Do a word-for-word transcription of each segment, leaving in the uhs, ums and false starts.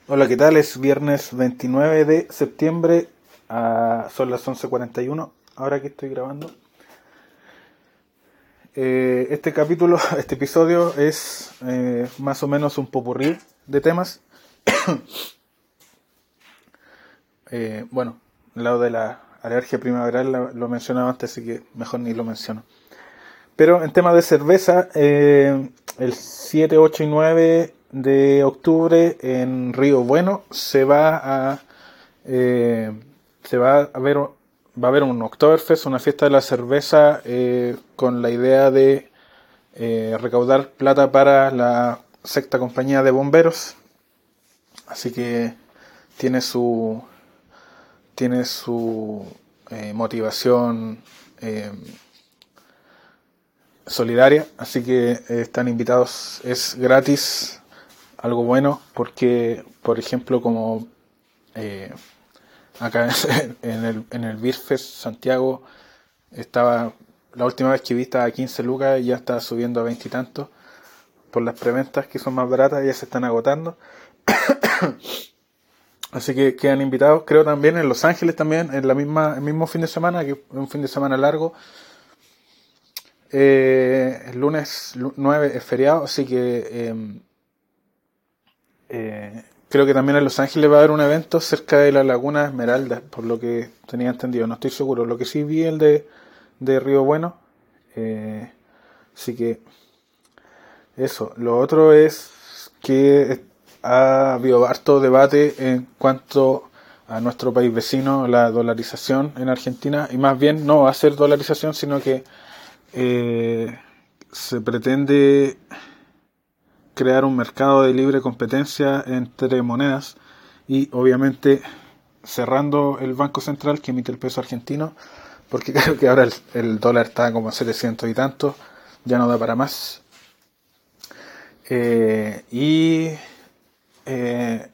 Hola, ¿qué tal? Es viernes veintinueve de septiembre, ah, son las once cuarenta y uno, ahora que estoy grabando. Eh, este capítulo, este episodio es eh, más o menos un popurrí de temas. Eh, bueno, al lado de la alergia primaveral lo, lo mencionaba antes, así que mejor ni lo menciono. Pero en tema de cerveza, eh, el siete, ocho y nueve de octubre en Río Bueno se va a eh, se va a ver va a haber un Oktoberfest, una fiesta de la cerveza eh, con la idea de eh, recaudar plata para la sexta compañía de bomberos. Así que tiene su tiene su eh, motivación eh, solidaria, así que eh, están invitados, es gratis, algo bueno, porque, por ejemplo, como eh, acá en el, en el Beer Fest Santiago, estaba, la última vez que vi estaba a quince lucas y ya está subiendo a veinte y tantos, por las preventas que son más baratas, ya se están agotando. Así que quedan invitados, creo también en Los Ángeles también, en la misma, el mismo fin de semana, que es un fin de semana largo. Eh, el lunes nueve es feriado, así que eh, eh, creo que también en Los Ángeles va a haber un evento cerca de la Laguna Esmeralda, por lo que tenía entendido, no estoy seguro. Lo que sí vi el de, de Río Bueno, eh, así que eso. Lo otro es que ha habido harto debate en cuanto a nuestro país vecino, la dolarización en Argentina, y más bien no va a ser dolarización, sino que eh, se pretende crear un mercado de libre competencia entre monedas y obviamente cerrando el Banco Central que emite el peso argentino, porque creo que ahora el, el dólar está como a setecientos y tanto, ya no da para más. Eh, y eh,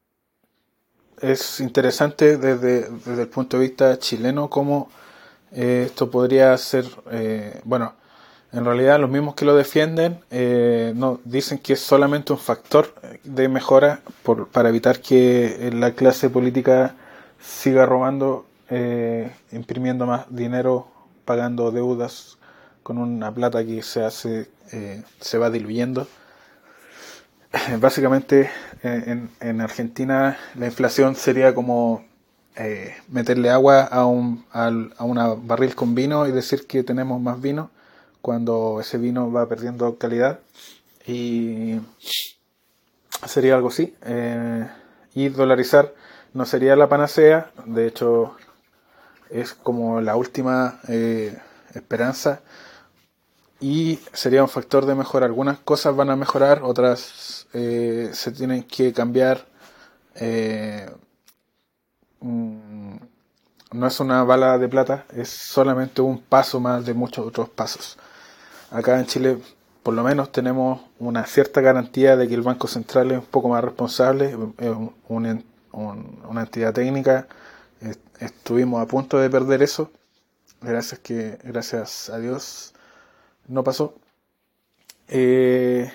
es interesante desde, desde el punto de vista chileno cómo eh, esto podría ser, eh, bueno, en realidad los mismos que lo defienden eh, no dicen que es solamente un factor de mejora por, para evitar que la clase política siga robando, eh, imprimiendo más dinero, pagando deudas con una plata que se hace, eh, se va diluyendo. Básicamente eh, en, en Argentina la inflación sería como eh, meterle agua a un a, a una barril con vino y decir que tenemos más vino cuando ese vino va perdiendo calidad, y sería algo así. Eh, y dolarizar no sería la panacea, de hecho es como la última eh, esperanza, y sería un factor de mejora. Algunas cosas van a mejorar, otras eh, se tienen que cambiar. Eh, mm, no es una bala de plata, es solamente un paso más de muchos otros pasos. Acá en Chile, por lo menos, tenemos una cierta garantía de que el Banco Central es un poco más responsable, es un, un, un, una entidad técnica. Estuvimos a punto de perder eso, gracias que gracias a Dios no pasó. Eh,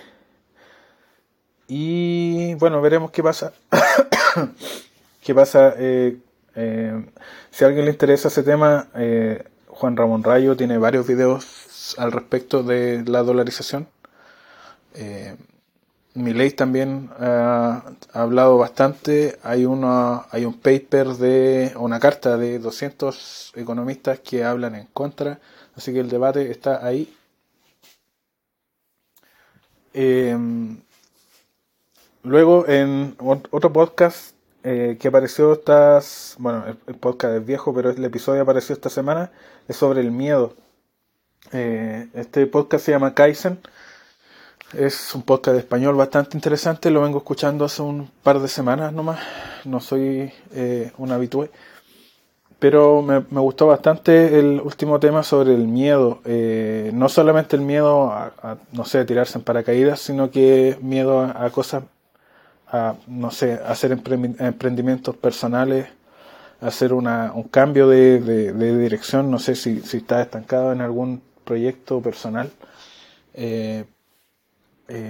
y bueno, veremos qué pasa. qué pasa. Eh, eh, si a alguien le interesa ese tema, eh, Juan Ramón Rayo tiene varios videos al respecto de la dolarización. Eh, Milei también ha, ha hablado bastante. Hay una, hay un paper de una carta de doscientos economistas que hablan en contra, así que el debate está ahí. Eh, Luego, en otro podcast eh, que apareció estas, bueno, el, el podcast es viejo, pero el episodio apareció esta semana, es sobre el miedo. Eh, este podcast se llama Kaizen, es un podcast de español bastante interesante, lo vengo escuchando hace un par de semanas nomás, no soy eh, un habitué, pero me, me gustó bastante el último tema sobre el miedo. Eh, no solamente el miedo a, a, no sé, tirarse en paracaídas, sino que miedo a, a cosas, a, no sé, hacer emprendimientos personales, hacer una, un cambio de, de, de dirección, no sé si, si estás estancado en algún proyecto personal. Eh, eh,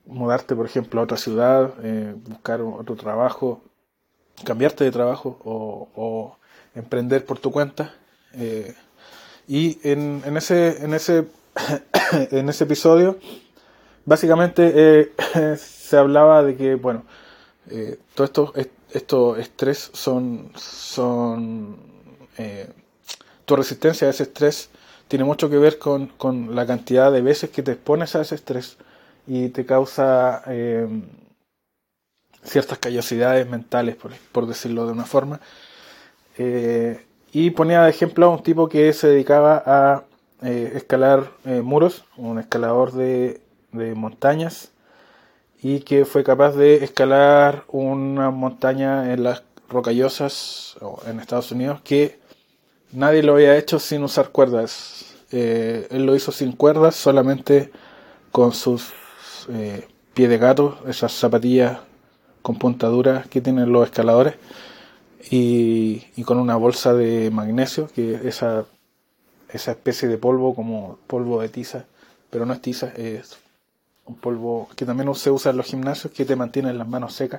mudarte, por ejemplo, a otra ciudad, eh, buscar otro trabajo, cambiarte de trabajo o, o emprender por tu cuenta. Eh, y en, en ese en ese en ese episodio básicamente eh, se hablaba de que, bueno, eh, todo esto, estos estrés son son eh, tu resistencia a ese estrés tiene mucho que ver con, con la cantidad de veces que te expones a ese estrés y te causa eh, ciertas callosidades mentales, por, por decirlo de una forma. Eh, y ponía de ejemplo a un tipo que se dedicaba a eh, escalar eh, muros, un escalador de, de montañas, y que fue capaz de escalar una montaña en las rocallosas en Estados Unidos que nadie lo había hecho sin usar cuerdas. Eh, él lo hizo sin cuerdas, solamente con sus eh, pies de gato, esas zapatillas con puntaduras que tienen los escaladores, y, y con una bolsa de magnesio, que esa, esa especie de polvo, como polvo de tiza, pero no es tiza, es un polvo que también se usa en los gimnasios, que te mantiene las manos secas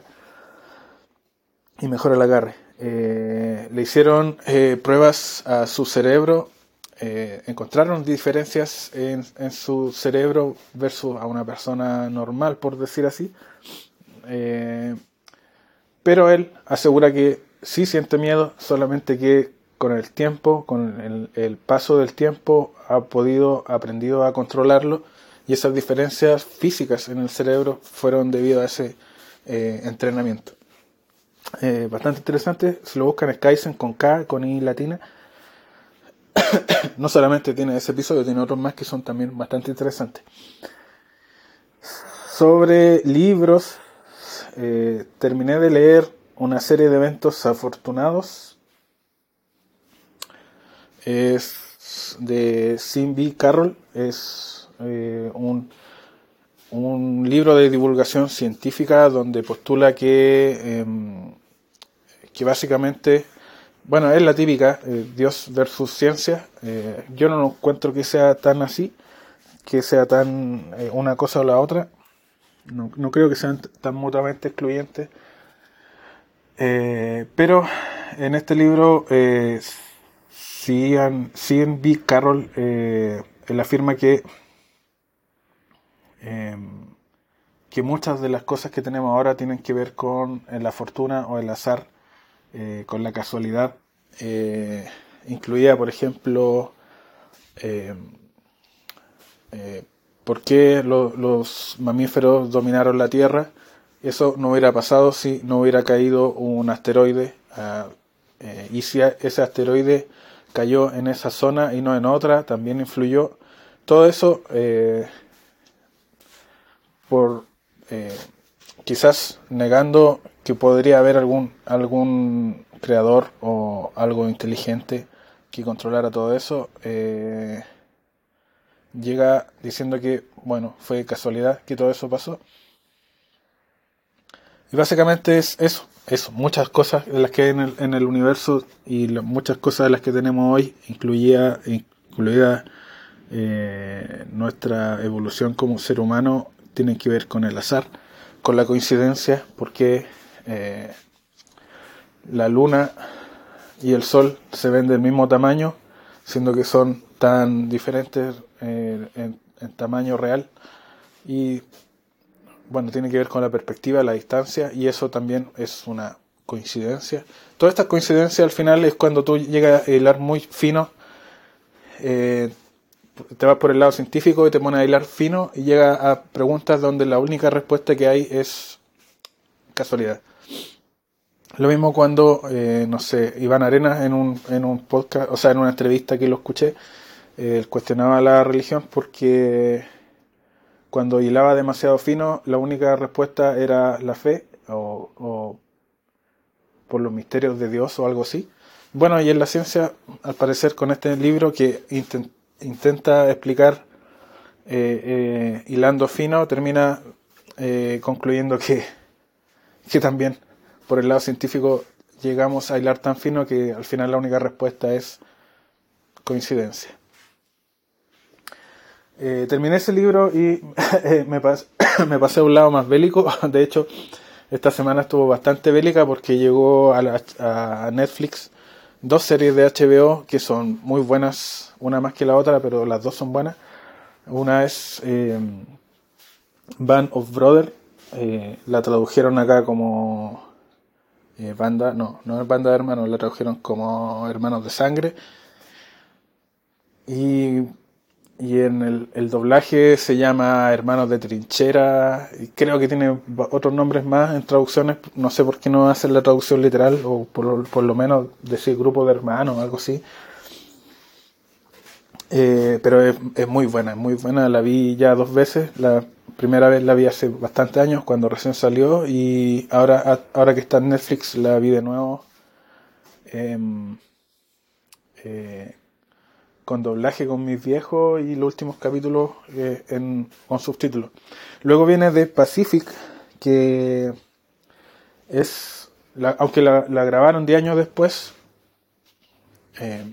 y mejora el agarre. Eh, le hicieron eh, pruebas a su cerebro, eh, encontraron diferencias en, en su cerebro versus a una persona normal, por decir así. Eh, pero él asegura que sí siente miedo, solamente que con el tiempo, con el, el paso del tiempo, ha podido, ha aprendido a controlarlo, y esas diferencias físicas en el cerebro fueron debido a ese eh, entrenamiento. Eh, bastante interesante. Si lo buscan es Kaizen con K, con I latina. No solamente tiene ese episodio, tiene otros más que son también bastante interesantes. Sobre libros, eh, terminé de leer una serie de eventos afortunados. Es de Sean B. Carroll. Es eh, un un libro de divulgación científica donde postula que eh, que básicamente, bueno, es la típica, eh, Dios versus ciencia. Eh, yo no encuentro que sea tan así, que sea tan eh, una cosa o la otra. No, no creo que sean t- tan mutuamente excluyentes. Eh, pero en este libro, eh, Sean, Sean B. Carroll, eh, él afirma que, eh, que muchas de las cosas que tenemos ahora tienen que ver con eh, la fortuna o el azar, eh, con la casualidad, eh, incluida, por ejemplo, eh, eh, por qué lo, los mamíferos dominaron la Tierra. Eso no hubiera pasado si no hubiera caído un asteroide, uh, eh, y si ese asteroide cayó en esa zona y no en otra, también influyó. Todo eso eh, por eh, quizás negando que podría haber algún algún creador o algo inteligente que controlara todo eso. Eh, llega diciendo que, bueno, fue casualidad que todo eso pasó. Y básicamente es eso, eso, muchas cosas de las que hay en el, en el universo y lo, muchas cosas de las que tenemos hoy, incluida, incluida eh, nuestra evolución como ser humano, tienen que ver con el azar, con la coincidencia, porque eh, la luna y el sol se ven del mismo tamaño, siendo que son tan diferentes eh, en, en tamaño real. Y bueno, tiene que ver con la perspectiva, la distancia, y eso también es una coincidencia. Todas estas coincidencias al final es cuando tú llegas a hilar muy fino, eh, te vas por el lado científico y te pones a hilar fino y llegas a preguntas donde la única respuesta que hay es casualidad. Lo mismo cuando, eh, no sé, Iván Arenas en un, en un podcast, o sea, en una entrevista que lo escuché, eh, él cuestionaba la religión porque cuando hilaba demasiado fino, la única respuesta era la fe o, o por los misterios de Dios o algo así. Bueno, y en la ciencia, al parecer, con este libro que intent, intenta explicar eh, eh, hilando fino, termina eh, concluyendo que, que también por el lado científico llegamos a hilar tan fino que al final la única respuesta es coincidencia. Eh, terminé ese libro y eh, me, pas me pasé a un lado más bélico. De hecho, esta semana estuvo bastante bélica porque llegó a, la, a Netflix dos series de H B O que son muy buenas, una más que la otra, pero las dos son buenas. Una es eh, Band of Brothers, eh, la tradujeron acá como eh, banda, no, no es banda de hermanos, la tradujeron como hermanos de sangre. Y, y en el, el doblaje se llama Hermanos de Trinchera, y creo que tiene otros nombres más en traducciones, no sé por qué no hacen la traducción literal, o por, por lo menos decir grupo de hermanos o algo así. Eh, pero es, es muy buena, es muy buena, la vi ya dos veces. La primera vez la vi hace bastantes años, cuando recién salió, y ahora, ahora que está en Netflix la vi de nuevo eh, eh, con doblaje con mis viejos y los últimos capítulos eh, en, con subtítulos. Luego viene The Pacific, que es, la, aunque la, la grabaron diez años después, eh,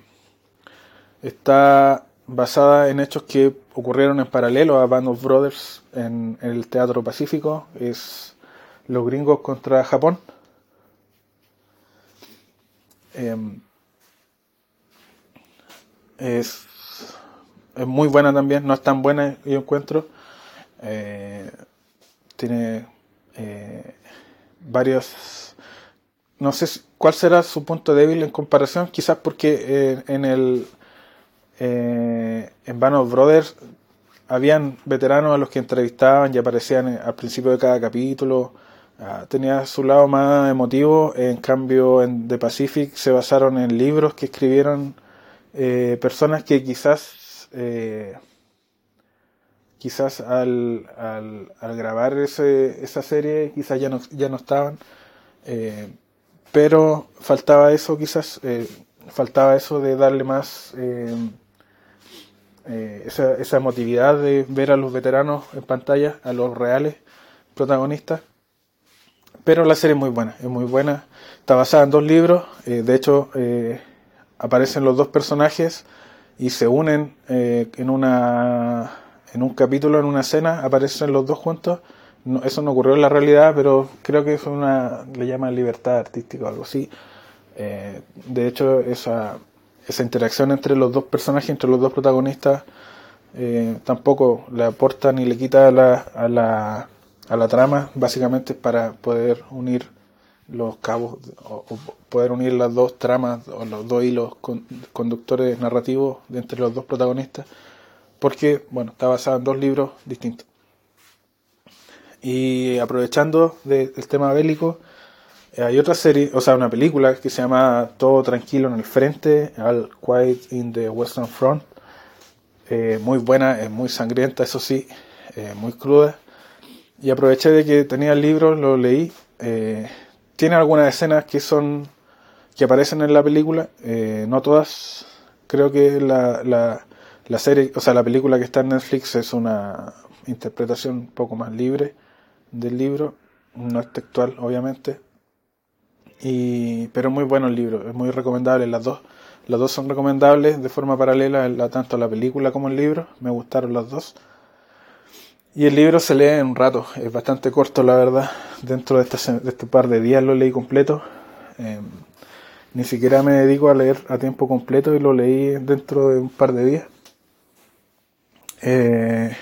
está basada en hechos que ocurrieron en paralelo a Band of Brothers en, en el Teatro Pacífico. Es los gringos contra Japón. Eh, es, es muy buena también, no es tan buena yo encuentro. Eh, tiene eh, varios... No sé cuál será su punto débil en comparación, quizás porque eh, en el eh, en Band of Brothers habían veteranos a los que entrevistaban y aparecían al principio de cada capítulo. Uh, tenía su lado más emotivo. En cambio, en The Pacific se basaron en libros que escribieron eh, personas que quizás eh, quizás al, al, al grabar ese, esa serie quizás ya no, ya no estaban. Eh, pero faltaba eso quizás, eh, faltaba eso de darle más... Eh, Eh, esa, esa emotividad de ver a los veteranos en pantalla, a los reales protagonistas. Pero la serie es muy buena, es muy buena. Está basada en dos libros. Eh, de hecho, eh, aparecen los dos personajes y se unen eh, en una en un capítulo, en una escena, aparecen los dos juntos. No, eso no ocurrió en la realidad, pero creo que es una, le llaman libertad artística o algo así. Eh, de hecho, esa esa interacción entre los dos personajes, entre los dos protagonistas, eh, tampoco le aporta ni le quita a la, a la, a la trama, básicamente para poder unir los cabos, o, o poder unir las dos tramas, o los dos hilos con, conductores narrativos de entre los dos protagonistas, porque, bueno, está basado en dos libros distintos. Y aprovechando del tema bélico, hay otra serie, o sea, una película que se llama Todo Tranquilo en el Frente, All Quiet in the Western Front. Eh, muy buena, es muy sangrienta, eso sí, eh, muy cruda. Y aproveché de que tenía el libro, lo leí. Eh, tiene algunas escenas que son que aparecen en la película, eh, no todas. Creo que la, la, la serie, o sea, la película que está en Netflix es una interpretación un poco más libre del libro, no es textual, obviamente. Y, pero muy bueno el libro, es muy recomendable. Las dos, las dos son recomendables de forma paralela, la, tanto la película como el libro. Me gustaron las dos. Y el libro se lee en un rato, es bastante corto, la verdad. Dentro de este, de este par de días lo leí completo. Eh, ni siquiera me dedico a leer a tiempo completo y lo leí dentro de un par de días. Eh,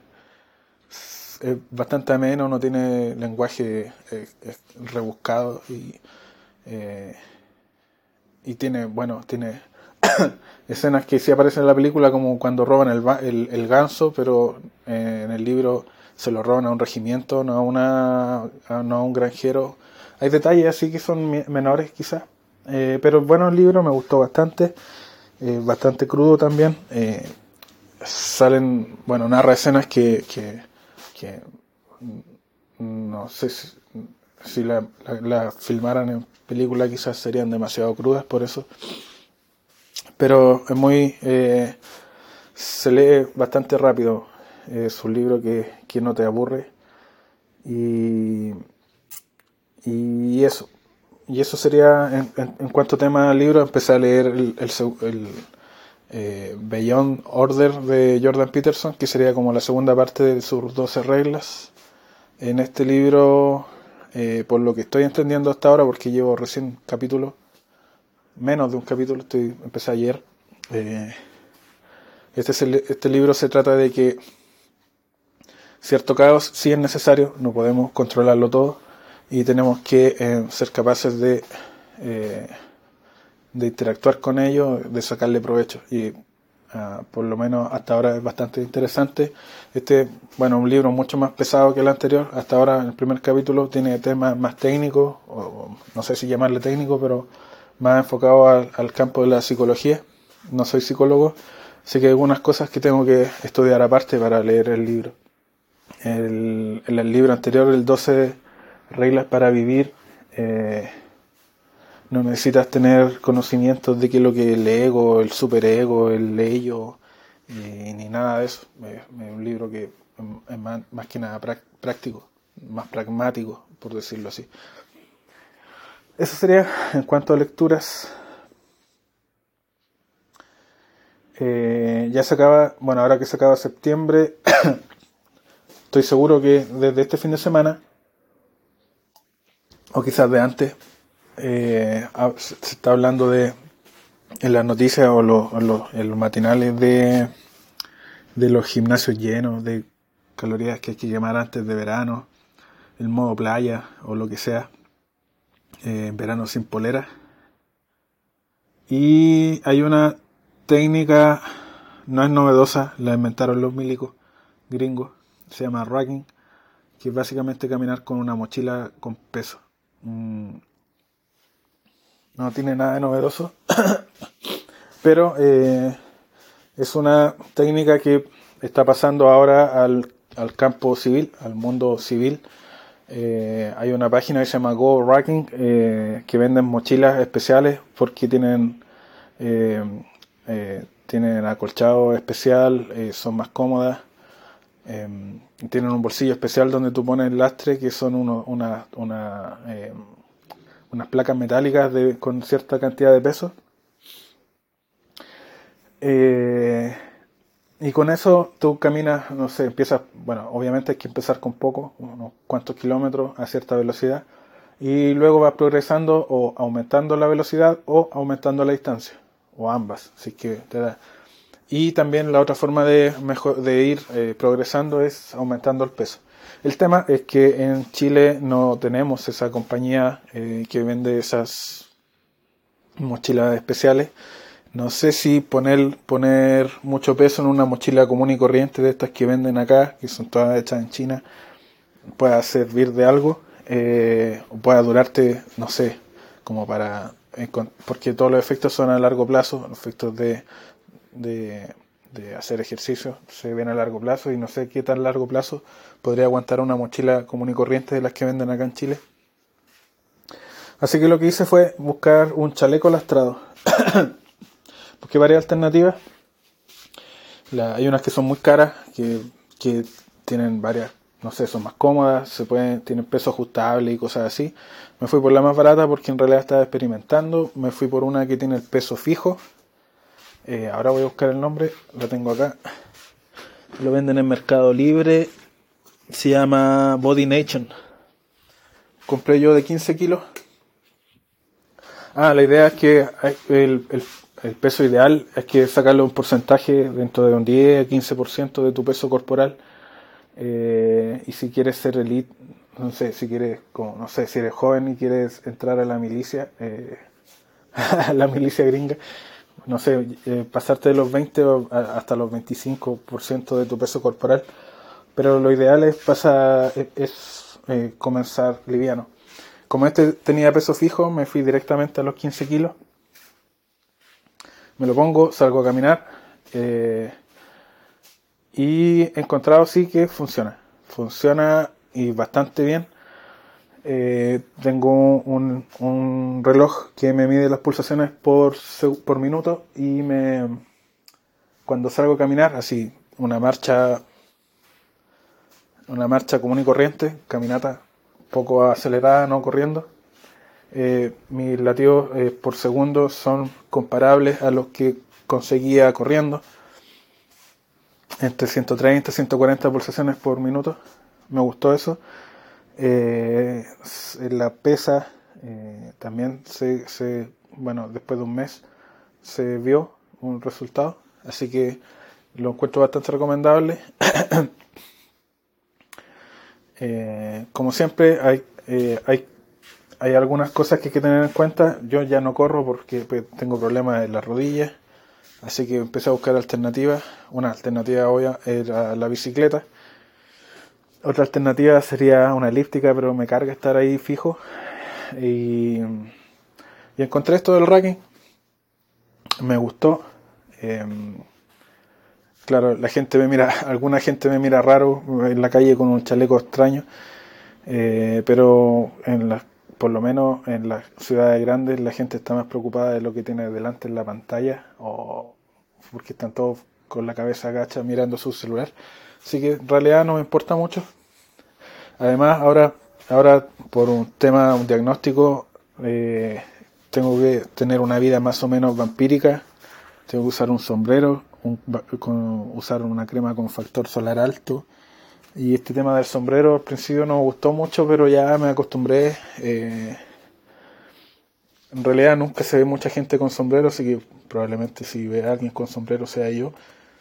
es bastante ameno, no tiene lenguaje eh, rebuscado y Eh, y tiene, bueno, tiene escenas que sí aparecen en la película, como cuando roban el, el, el ganso, pero eh, en el libro se lo roban a un regimiento, no a, una, a, no a un granjero. Hay detalles así que son menores quizás, eh, pero bueno, el libro me gustó bastante, eh, bastante crudo también. Eh, salen, bueno, narra escenas que, que, que no sé si, si la, la, la filmaran en película quizás serían demasiado crudas, por eso. Pero es muy... Eh, se lee bastante rápido. Es un libro que, que no te aburre. Y, y eso. Y eso sería, en, en, en cuanto a tema libro, empecé a leer el, el, el, eh, Beyond Order de Jordan Peterson, que sería como la segunda parte de sus doce reglas. En este libro, eh, por lo que estoy entendiendo hasta ahora, porque llevo recién capítulo, menos de un capítulo, estoy empecé ayer. Eh, este, es el, este libro se trata de que cierto caos sí es necesario, no podemos controlarlo todo y tenemos que eh, ser capaces de, eh, de interactuar con ello, de sacarle provecho. Y uh, por lo menos hasta ahora es bastante interesante. Este, bueno, un libro mucho más pesado que el anterior. Hasta ahora, en el primer capítulo, tiene temas más técnicos, o no sé si llamarle técnico, pero más enfocado al, al campo de la psicología. No soy psicólogo, así que hay algunas cosas que tengo que estudiar aparte para leer el libro. El, en el libro anterior, el doce reglas para vivir, eh, no necesitas tener conocimientos de qué es lo que es el ego, el superego, el ello, eh, ni nada de eso. Es, es un libro que es más, más que nada práctico, más pragmático, por decirlo así. Eso sería en cuanto a lecturas. Eh, ya se acaba, bueno, ahora que se acaba septiembre, estoy seguro que desde este fin de semana, o quizás de antes, eh, se está hablando de, en las noticias o los, o los, en los matinales de, de los gimnasios llenos, de calorías que hay que quemar antes de verano, el modo playa o lo que sea, eh, en verano sin polera. Y hay una técnica, no es novedosa, la inventaron los milicos gringos, se llama racking, que es básicamente caminar con una mochila con peso. Mm, no tiene nada de novedoso, pero eh, es una técnica que está pasando ahora al, al campo civil, al mundo civil. Eh, hay una página que se llama Go Racking, eh, que venden mochilas especiales porque tienen eh, eh, tienen acolchado especial, eh, son más cómodas, eh, tienen un bolsillo especial donde tú pones el lastre, que son uno, una, una, eh, unas placas metálicas de, con cierta cantidad de peso. Eh, y con eso tú caminas, no sé, empiezas, bueno, obviamente hay que empezar con poco, unos cuantos kilómetros a cierta velocidad, y luego vas progresando o aumentando la velocidad o aumentando la distancia, o ambas, si es que te da. Y también la otra forma de, mejor, de ir eh, progresando es aumentando el peso. El tema es que en Chile no tenemos esa compañía eh, que vende esas mochilas especiales. No sé si poner, poner mucho peso en una mochila común y corriente de estas que venden acá, que son todas hechas en China, pueda servir de algo, eh, o pueda durarte, no sé, como para... porque todos los efectos son a largo plazo, los efectos de, de, de hacer ejercicio se ven a largo plazo, y no sé qué tan largo plazo podría aguantar una mochila común y corriente de las que venden acá en Chile. Así que lo que hice fue buscar un chaleco lastrado. Busqué varias alternativas. La, hay unas que son muy caras, que, que tienen varias, no sé, son más cómodas, se pueden, tienen peso ajustable y cosas así. Me fui por la más barata porque en realidad estaba experimentando. Me fui por una que tiene el peso fijo. Eh, ahora voy a buscar el nombre, lo tengo acá. Lo venden en Mercado Libre. Se llama Body Nation. Compré yo de quince kilos. Ah, la idea es que el, el, el peso ideal es que sacarle un porcentaje dentro de un diez a quince por ciento de tu peso corporal. Eh, y si quieres ser elite, no sé, si quieres, como, no sé, si eres joven y quieres entrar a la milicia, eh, a la milicia gringa, no sé, eh, pasarte de los veinte hasta los veinticinco por ciento de tu peso corporal. Pero lo ideal es pasar, es, es eh, comenzar liviano. Como este tenía peso fijo, me fui directamente a los quince kilos. Me lo pongo, salgo a caminar. Eh, y he encontrado sí que funciona. Funciona y bastante bien. Eh, tengo un, un reloj que me mide las pulsaciones por, por minuto. Y me cuando salgo a caminar, así, una marcha, una marcha común y corriente, caminata poco acelerada, no corriendo, eh, mis latidos eh, por segundo son comparables a los que conseguía corriendo entre ciento treinta y ciento cuarenta pulsaciones por minuto. Me gustó eso. Eh, la pesa eh, también se, se, bueno, después de un mes se vio un resultado, así que lo encuentro bastante recomendable. eh, como siempre hay, eh, hay hay algunas cosas que hay que tener en cuenta. Yo ya no corro porque pues, tengo problemas en las rodillas, así que empecé a buscar alternativas. Una alternativa obvia era la bicicleta. Otra alternativa sería una elíptica, pero me carga estar ahí fijo. Y, y encontré esto del racking. Me gustó. Eh, claro, la gente me mira, alguna gente me mira raro en la calle con un chaleco extraño. Eh, pero en las, por lo menos en las ciudades grandes la gente está más preocupada de lo que tiene delante en la pantalla, o porque están todos con la cabeza agacha mirando su celular. Así que en realidad no me importa mucho. Además, ahora, ahora por un tema, un diagnóstico, eh, tengo que tener una vida más o menos vampírica. Tengo que usar un sombrero, un, con, usar una crema con factor solar alto. Y este tema del sombrero al principio no me gustó mucho, pero ya me acostumbré. Eh, en realidad nunca se ve mucha gente con sombrero, así que probablemente si ve a alguien con sombrero sea yo.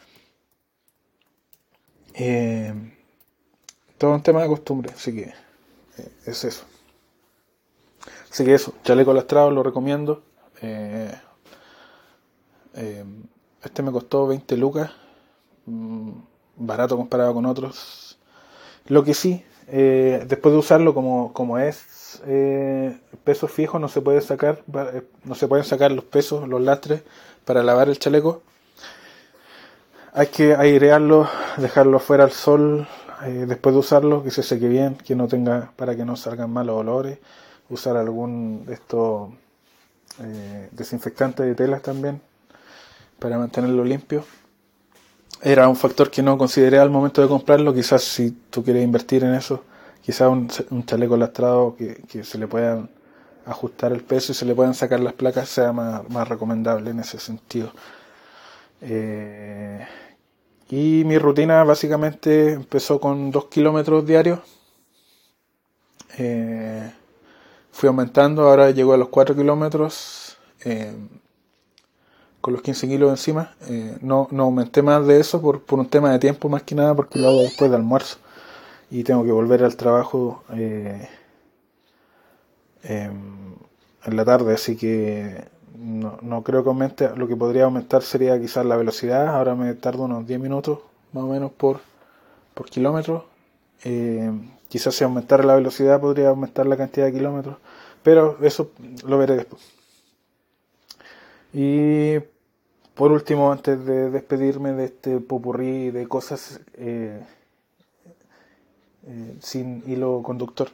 Eh, todo un tema de costumbre, así que eh, es eso. Así que eso, chaleco lastrado lo recomiendo. Eh, eh, este me costó veinte lucas, mm, barato comparado con otros. Lo que sí, eh, después de usarlo como, como es eh, peso fijo, no se puede sacar, no se pueden sacar los pesos, los lastres para lavar el chaleco. Hay que airearlo, dejarlo fuera al sol eh, después de usarlo, que se seque bien, que no tenga, para que no salgan malos olores. Usar algún de estos eh, desinfectantes de telas también para mantenerlo limpio. Era un factor que no consideré al momento de comprarlo. Quizás si tú quieres invertir en eso, quizás un, un chaleco lastrado que, que se le puedan ajustar el peso y se le puedan sacar las placas sea más, más recomendable en ese sentido. Eh, y mi rutina básicamente empezó con dos kilómetros diarios. Eh, fui aumentando, ahora llegó a los cuatro kilómetros. Eh, con los quince kilos encima. Eh, no, no aumenté más de eso por, por un tema de tiempo más que nada, porque lo hago después del almuerzo y tengo que volver al trabajo eh, eh, en la tarde, así que no, no creo que aumente. Lo que podría aumentar sería quizás la velocidad. Ahora me tardo unos diez minutos más o menos por, por kilómetro. Eh, quizás si aumentara la velocidad podría aumentar la cantidad de kilómetros, pero eso lo veré después. Y por último, antes de despedirme de este popurrí de cosas eh, eh, sin hilo conductor,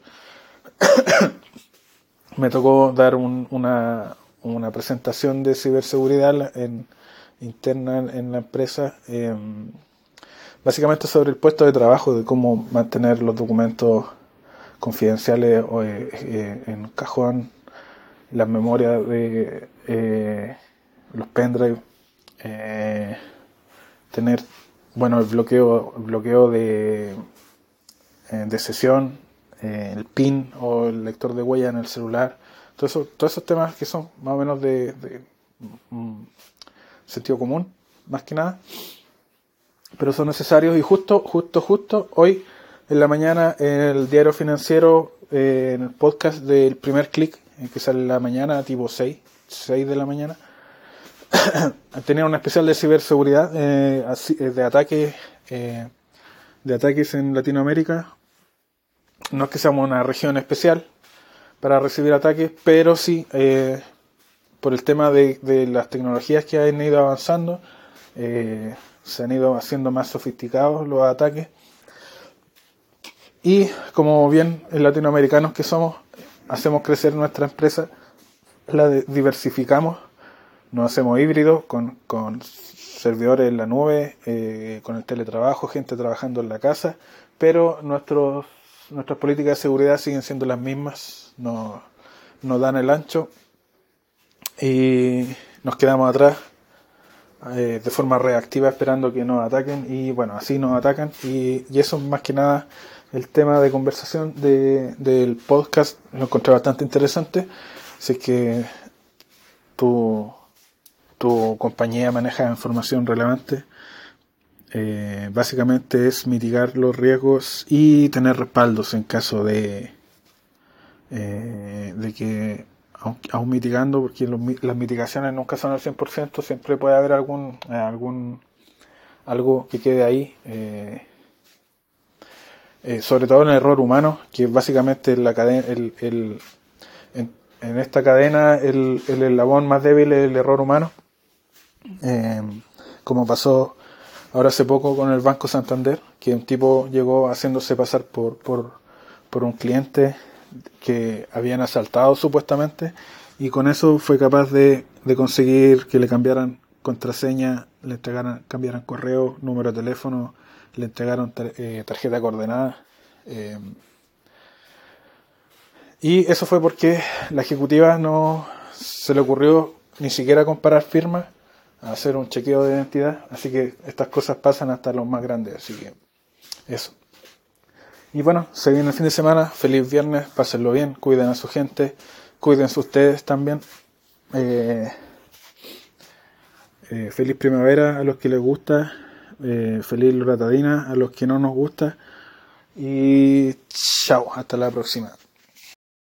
me tocó dar un, una, una presentación de ciberseguridad en, interna en, en la empresa, eh, básicamente sobre el puesto de trabajo, de cómo mantener los documentos confidenciales o, eh, eh, en cajón, las memorias de eh, los pendrive. Eh, tener bueno el bloqueo el bloqueo de eh, de sesión, eh, el pin o el lector de huella en el celular, todo eso, todos esos temas que son más o menos de, de um, sentido común más que nada, pero son necesarios. Y justo justo justo hoy en la mañana en el diario financiero, eh, en el podcast del Primer Click, que sale en la mañana tipo seis de la mañana, tenía un especial de ciberseguridad, eh, de ataques eh, de ataques en Latinoamérica. No es que seamos una región especial para recibir ataques, pero sí eh, por el tema de, de las tecnologías que han ido avanzando, eh, se han ido haciendo más sofisticados los ataques, y como bien latinoamericanos que somos, hacemos crecer nuestra empresa, la diversificamos. Nos hacemos híbridos con, con servidores en la nube, eh, con el teletrabajo, gente trabajando en la casa, pero nuestros, nuestras políticas de seguridad siguen siendo las mismas, no, nos dan el ancho y nos quedamos atrás eh, de forma reactiva esperando que nos ataquen y bueno, así nos atacan y, y eso más que nada el tema de conversación de, del podcast lo encontré bastante interesante. Así que tu, tu compañía maneja información relevante. Eh, básicamente es mitigar los riesgos y tener respaldos en caso de eh, de que aun, aun mitigando, porque los, las mitigaciones nunca son al cien por ciento, siempre puede haber algún eh, algún algo que quede ahí, eh, eh, sobre todo el error humano, que es básicamente la cadena, el, el, en, en esta cadena el, el eslabón más débil es el error humano, eh, como pasó ahora hace poco con el Banco Santander, que un tipo llegó haciéndose pasar por, por, por un cliente que habían asaltado supuestamente y con eso fue capaz de, de conseguir que le cambiaran contraseña, le entregaran, cambiaran correo, número de teléfono, le entregaron tar, eh, tarjeta coordenada. Eh, y eso fue porque la ejecutiva no se le ocurrió ni siquiera comparar firmas, hacer un chequeo de identidad, así que estas cosas pasan hasta los más grandes, así que eso. Y bueno, se viene el fin de semana, feliz viernes, pásenlo bien, cuiden a su gente, cuídense ustedes también. Eh, eh, feliz primavera a los que les gusta, eh, feliz loratadina a los que no nos gusta y chao, hasta la próxima.